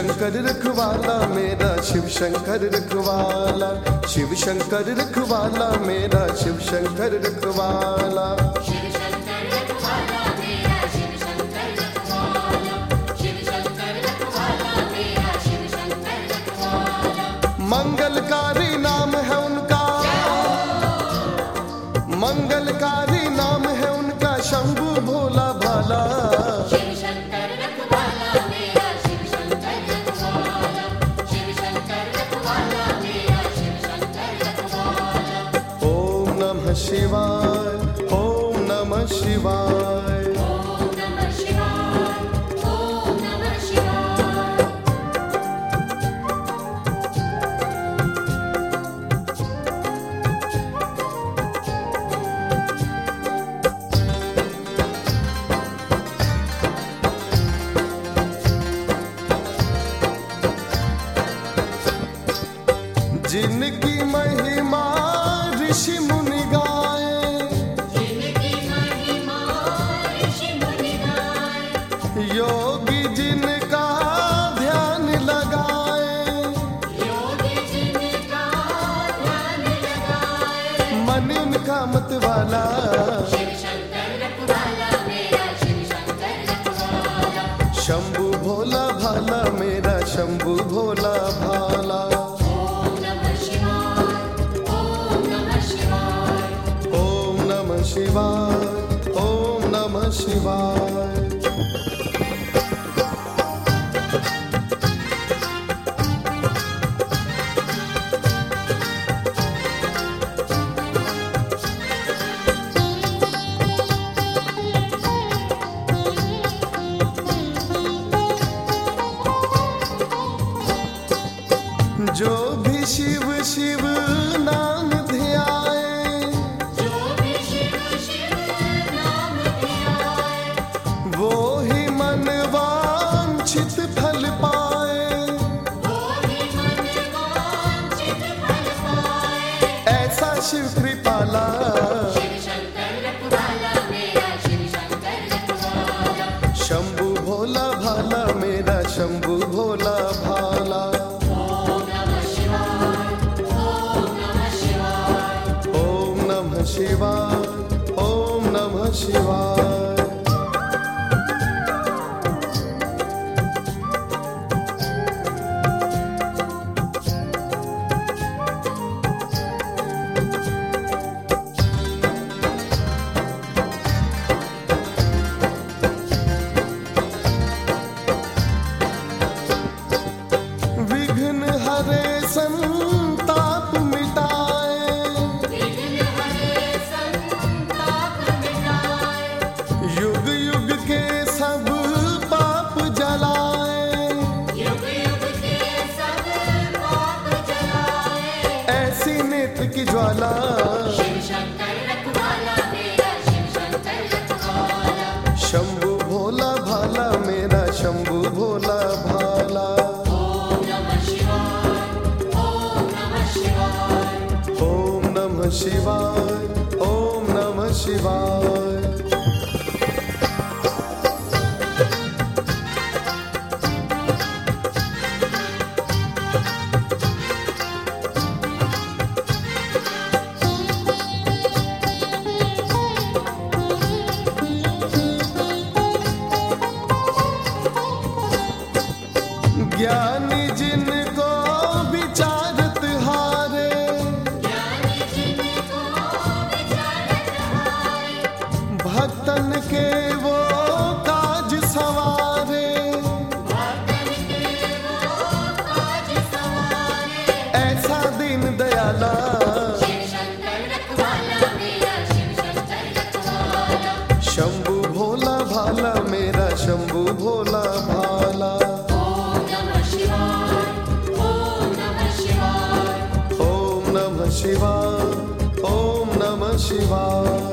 शंकर रखवाला मेरा शिव शंकर रखवाला, शिव शंकर रखवाला मेरा शिव शंकर रखवाला। शिव शंकर रखवाला मेरा शिव शंकर रखवाला, शिव शंकर रखवाला मेरा शिव शंकर रखवाला। मंगलकारी नाम है उनका, मंगलकारी नाम है उनका शंभु भोला भाला। शिव शंकर रखवाला मेरा शिव शंकर रखवाला, शिव शंकर रखवाला मेरा शिव शंकर रखवाला। ओम नमः शिवाय, ओम नमः शिवाय। ओम नमः शिवाय, ओम नमः शिवाय। जिनकी महिमा ऋषि मुनि गाए, जिनकी महिमा ऋषि मुनि गाए, योगी जिनका ध्यान लगाए, योगी जिनका ध्यान लगाए। मन उनका मत वाला। शिव शंकर रखवाला मेरा शिव शंकर रखवाला। शंभु भोला भाला मेरा शंभु भोला भाला। ओम नमः शिवाय, ओम नमः शिवाय। ओम नमः शिवाय, ओम नमः शिवाय। जो भी शिव शिव नाम ध्याए, जो भी शिव शिव नाम ध्याए, वो ही मन वांछित फल पाए। वो ही मन वांछित फल पाए। ऐसा शिव कृपाला। शिव शंकर रखवाला मेरा शिव शंकर रखवाला। शंभु भोला भाला मेरा शंभु भोला भाला। ओम नमः शिवाय, ओम नमः शिवाय। ओम नमः शिवाय, ओम नमः शिवाय। विघ्न हरे संताप मिटाए, विघ्न हरे संताप मिटाए, युग युग के सब पाप जलाए। युग युग के सब पाप जलाए। ऐसी नेत्र की ज्वाला। शिव शंकर रखवाला मेरा शिव शंकर रखवाला। शंभु भोला भाला मेरा शंभु भोला भाला। ओम नमः शिवाय, ओम नमः शिवाय। ओम नमः शिवाय, ओम नमः शिवाय। ज्ञानी जिनको विचारत हारे, ज्ञानी जिनको विचारत हारे, भक्तन के वो काज सवारे। भक्तन के वो काज सवारे। ऐसा दीन दयाला। शिव शंकर रखवाला मेरा शिव शंकर रखवाला। शंभु भोला भाला मेरा शंभु भोला भाला। ओम नमः शिवाय, ओम नमः शिवाय। ओम नमः शिवाय, ओम नमः शिवाय।